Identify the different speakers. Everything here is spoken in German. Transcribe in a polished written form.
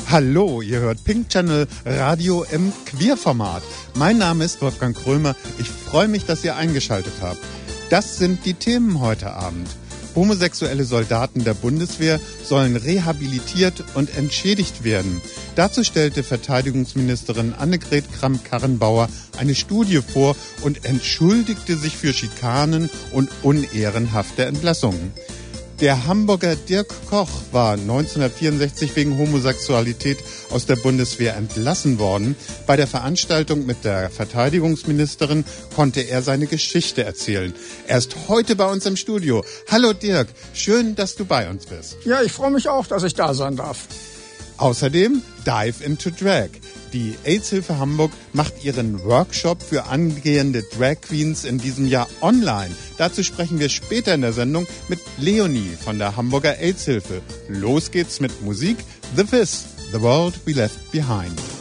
Speaker 1: Hallo, ihr hört Pink Channel Radio im Queerformat. Mein Name ist Wolfgang Krömer. Ich freue mich, dass ihr eingeschaltet habt. Das sind die Themen heute Abend. Homosexuelle Soldaten der Bundeswehr sollen rehabilitiert und entschädigt werden. Dazu stellte Verteidigungsministerin Annegret Kramp-Karrenbauer eine Studie vor und entschuldigte sich für Schikanen und unehrenhafte Entlassungen. Der Hamburger Dirk Koch war 1964 wegen Homosexualität aus der Bundeswehr entlassen worden. Bei der Veranstaltung mit der Verteidigungsministerin konnte er seine Geschichte erzählen. Er ist heute bei uns im Studio. Hallo Dirk, schön, dass du bei uns bist.
Speaker 2: Ja, ich freue mich auch, dass ich da sein darf.
Speaker 1: Außerdem Dive into Drag. Die AIDS-Hilfe Hamburg macht ihren Workshop für angehende Drag Queens in diesem Jahr online. Dazu sprechen wir später in der Sendung mit Leonie von der Hamburger AIDS-Hilfe. Los geht's mit Musik. The Fizz, The World We Left Behind.